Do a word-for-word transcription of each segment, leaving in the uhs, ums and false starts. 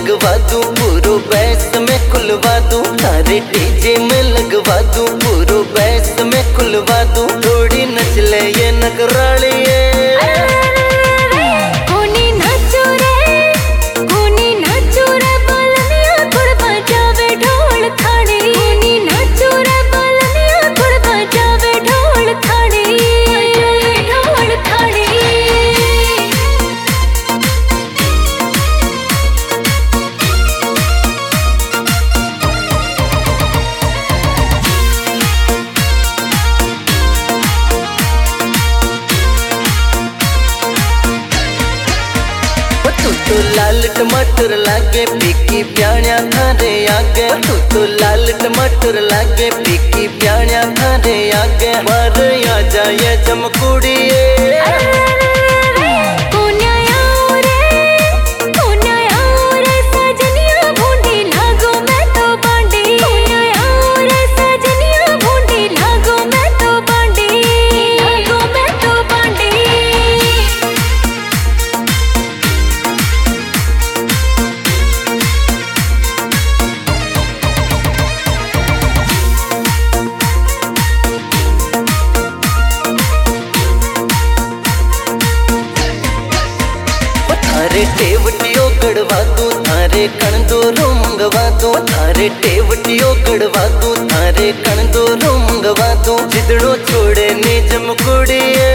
लगवा दूं, पूरो बैस में खुलवा दूं, तारे डीजे में लगवा दूं, पूरो बैस में खुलवा दूं, थोड़ी नच ले ये नगराली ये। तू तो लाल टमाटर लागे पीकी प्याणिया थारे आगे, तू तो लाल टमाटर लागे पीकी प्याणिया थारे आगे, मार आ जाए जमकुड़िए। थारे टेवटियो गड़वा दूं, थारे कण दोरों मंगवा दूं, थारे टेवटियो गड़वा दूं, थारे कण दोरों मंगवा दूं, जिदड़ो छोड़े नी जमकुड़िए।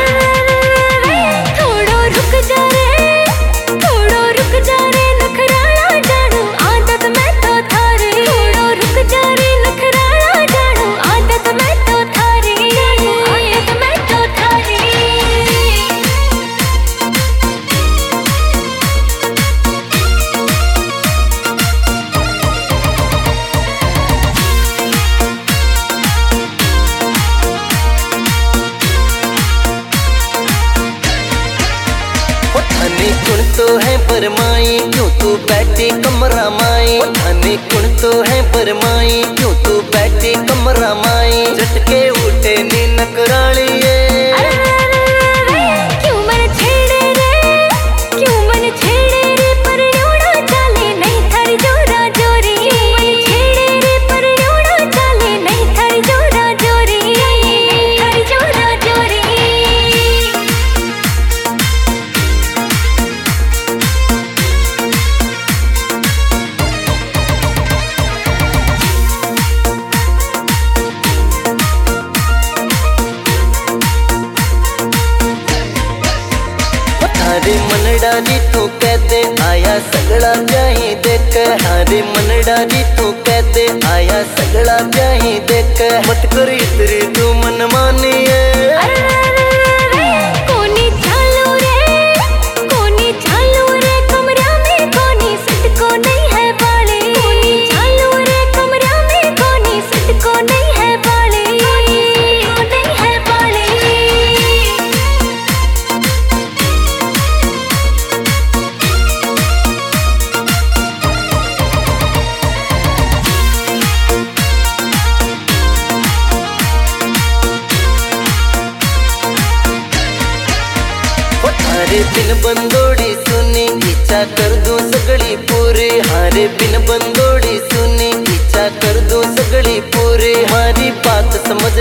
थोड़ो रुक जा रे, थोड़ो रुक जा रे, नखराला जाड़ू आदत में तो थारी, थोड़ो रुक जा रे, नखराला जाड़ू आदत में तो थारी, आदत में तो थारी। थाने कुण तो है बरमाई, क्यों तू बैठी कमरा माई, थाने कुण तो है बरमाई, क्यों तू बैठी कमरा माई, झटके उठे नी नकरालिए। क्यों मन छेड़े रे, क्यों मन छेड़े रे, पर रोड़ा चाले नहीं थारी जोरा जोरी, मन छेड़े रे, पर रोड़ा चाले नहीं थारी जोरा जोरी, नहीं थारी जोरा जोरी। हारे मनडा री तू कहते आया सगड़ा ब्याही देख, हारे मनडा री तू कहते आया सगड़ा ब्याही देख, मत कर इतरी तू मन मानिए। कोनी चालू रे, कोनी चालू रे, कमरा में कोनी सट को नहीं है बाले, कोनी चालू रे, कमरा में कोनी सट को नहीं है बाले, कोनी सट को नहीं है बाले। हारे बिन बंदोड़ी सुनी इच्छा कर दूं सगड़ी पूरी, हारे बिन बंदोड़ी सुनी इच्छा कर दूं सगड़ी पूरी, हमारी बात समझ